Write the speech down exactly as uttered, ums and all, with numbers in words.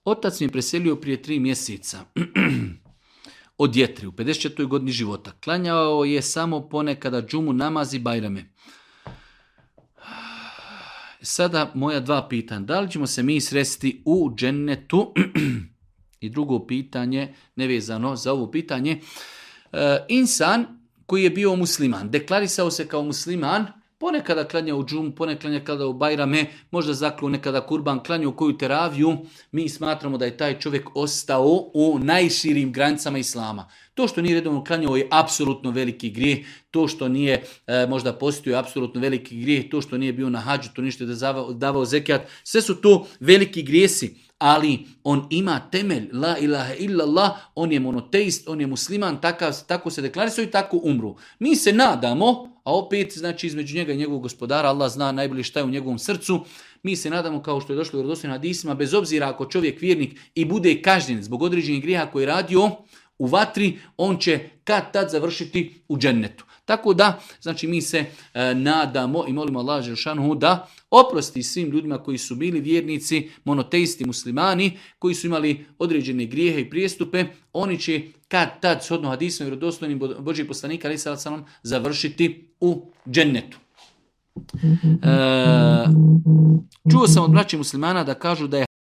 Otac mi je preselio prije tri mjeseca od jetri u pedeset četvrtoj godini života. Klanjao je samo ponekada džumu, namaz i bajrame. Sada moja dva pitanja. Da li ćemo se mi sresti u džennetu? I drugo pitanje, nevezano za ovo pitanje. E, insan koji je bio musliman, deklarisao se kao musliman, ponekada klanja u džum, ponekada klanja kada u bajrame, možda zaklu nekada kurban, klanja u koju teraviju, mi smatramo da je taj čovjek ostao u najširim granicama islama. To što nije redovno klanjao je apsolutno veliki grijeh, to što nije e, možda postio je apsolutno veliki grijeh, to što nije bio na hađu, to ništa da davao, davao zekijat, sve su to veliki grijesi, ali on ima temelj, la ilaha illallah, on je monoteist, on je musliman, takav, tako se deklarisao i tako umru. Mi se nadamo, a opet znači između njega i njegovog gospodara, Allah zna najbolje šta je u njegovom srcu, mi se nadamo kao što je došlo u vjerodostojnim hadisima, bez obzira ako čovjek vjernik i bude kažnjen zbog određenih grijeha koje je radio u vatri, on će kad tad završiti u džennetu. Tako da, znači mi se e, nadamo i molimo Allah dželešanu da oprosti svim ljudima koji su bili vjernici, monoteisti, muslimani, koji su imali određene grijehe i prijestupe, oni će kad tad shodno hadisom i vjerodostojnim Božjih poslanika alejhi selatu selam završiti u džennetu. E, čuo sam od braće muslimana da kažu da je